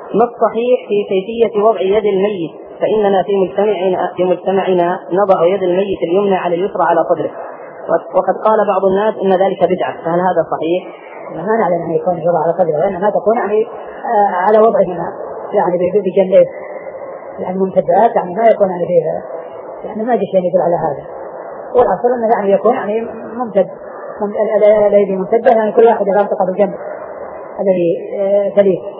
ما الصحيح في كيفية وضع يد الميت؟ فإننا في مجتمعنا نضع يد الميت اليمنى على اليسرى على صدره، وقد قال بعض الناس إن ذلك بدعة، فهل هذا صحيح؟ ما نعلم أن يكون يضع على صدره، وإنما تكون يعني على وضعهما يعني بجنبه يعني ممتدات، يعني ما يكون يعني فيه يعني ما جشين يدل على هذا. والأصل أنه يعني يكون يعني ممتد الذي ممتدة يعني كل واحد يلتقى بالجنب الذي تليه.